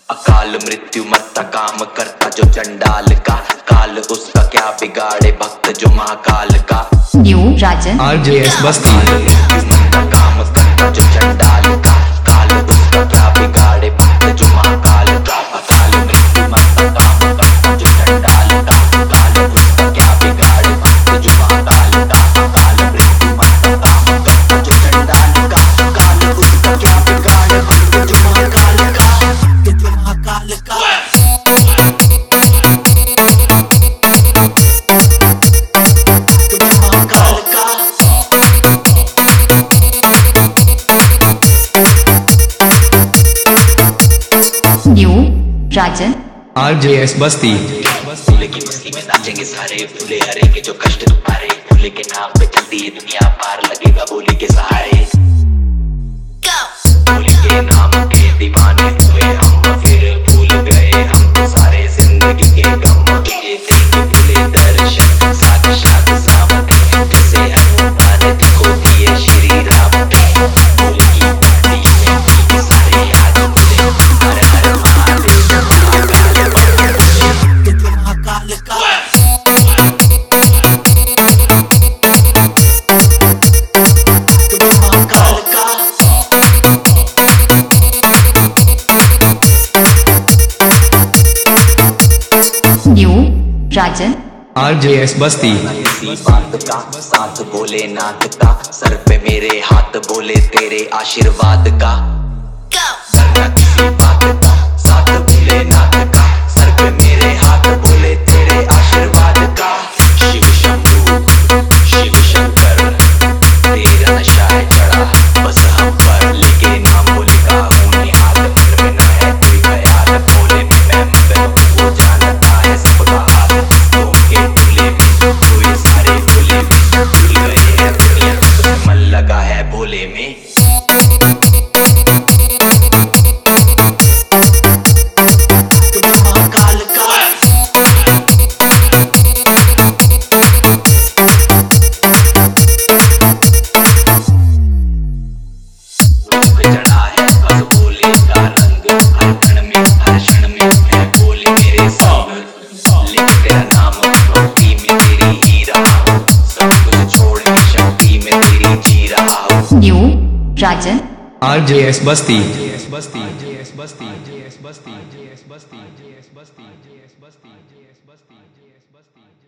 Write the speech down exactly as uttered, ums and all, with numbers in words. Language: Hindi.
अकाल मृत्यु मरता काम करता जो चंडाल का, काल उसका क्या बिगाड़े भक्त जो महाकाल का। न्यू राजन आरजेएस बस्ती। मृत्यु मरता काम करता जो चंडाल का, काल उसका क्या बिगाड़े भक्त जो महाकाल का। अकाल मृत्यु मरता काम करता जो चंडाल का, काल उसका क्या बिगाड़े भक्त जो महाकाल का। अकाल मृत्यु मरता काम करता जो चंडाल का, काल उसका क्या बिगाड़े भक्त जो महाकाल का। न्यू राजन आरजेएस बस्ती। फूले की मस्ती में नाचेंगे सारे, फूले हरे के जो कष्ट तुम्हारे, फूले के नाम पे चलती है दुनिया पार लगेगा बोली के सहारे। बोली के नाम के दीवाने हुए हम, फिर भूल गए हम तो सारे जिंदगी के गम। ये देंगे भूले दर्शन साक्षात सामने, जैसे हनुमान जी को दिए श्री राम के। बोली की पार्टी में भी सारे आज बोले हर हर महादेव महाकाल का। न्यू राजन आरजेएस बस्ती। इसी बात का साथ बोले नाथ का, सर पे मेरे हाथ बोले तेरे आशीर्वाद का। इसी बात का साथ बोले नाथ का, सर पे मेरे हाथ बोले तेरे आशीर्वाद का। शिव शंभू शिव शंकर तेरा नशा है चढ़ा बस हम पर, लेके नाम बोले का हूँ निहाल। घर में न है कोई ख्याल, बोले में मैं मगन वो जानता है सबका हाल। तो के बोले में कोई सारे बोले में भूल गए हैं दुनिया, तो मन लगा है बोले में। चढ़ा है बस बोले का रंग, हर क्षण में हर क्षण में है बोले मेरे संग। लिख तेरा नाम भक्ति में तेरी ही रहा हूँ, सब कुछ छोड़ के शक्ति में तेरी जी रहा हूँ। New Rajan RJS Basti. RJS Basti. RJS Basti. RJS Basti. RJS Basti. RJS Basti. RJS Basti. RJS बस्ती।